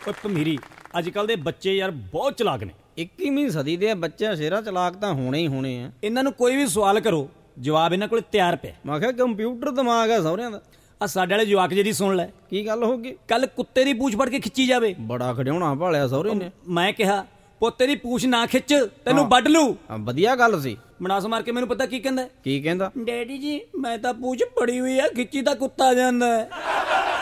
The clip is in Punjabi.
ਓਏ ਭਮੀਰੀ, ਅੱਜ ਕੱਲ੍ਹ ਦੇ ਬੱਚੇ ਯਾਰ ਬਹੁਤ ਚਲਾਕ ਨੇ। 21ਵੀਂ ਸਦੀ ਦੇ ਬੱਚੇ ਸ਼ੇਰਾ ਚਲਾਕ ਤਾਂ ਹੋਣੇ ਹੀ ਹੋਣੇ ਆ। ਇਹਨਾਂ ਨੂੰ ਕੋਈ ਵੀ ਸਵਾਲ ਕਰੋ, ਜਵਾਬ ਇਹਨਾਂ ਕੋਲ ਤਿਆਰ ਪਿਆ। ਮੈਂ ਕਿਹਾ ਕੰਪਿਊਟਰ ਦਿਮਾਗ ਆ ਸਹੁਰਿਆਂ ਦਾ। ਆ ਸਾਡੇ ਵਾਲੇ ਜਵਾਕ ਜਿਹੜੀ ਸੁਣ ਲੈ, ਕੀ ਗੱਲ ਹੋ ਗਈ? ਕੱਲ ਕੁੱਤੇ ਦੀ ਪੂਛ ਫੜ ਕੇ ਖਿੱਚੀ ਜਾਵੇ। ਬੜਾ ਖੜਿਆਉਣਾ ਭਾਲਿਆ ਸਹੁਰੇ ਨੇ। ਮੈਂ ਕਿਹਾ ਪੋਤੇ ਦੀ ਪੂਛ ਨਾ ਖਿੱਚ, ਤੈਨੂੰ ਵੱਢ ਲੂ। ਵਧੀਆ ਗੱਲ ਸੀ। ਮਨਾਸ ਮਾਰ ਕੇ ਮੈਨੂੰ ਪਤਾ ਕੀ ਕਹਿੰਦਾ? ਕੀ ਕਹਿੰਦਾ? ਡੈਡੀ ਜੀ ਮੈਂ ਤਾਂ ਪੂਛ ਫੜੀ ਹੋਈ ਆ, ਖਿੱਚੀ ਤਾਂ ਕੁੱਤਾ ਜਾਂਦਾ।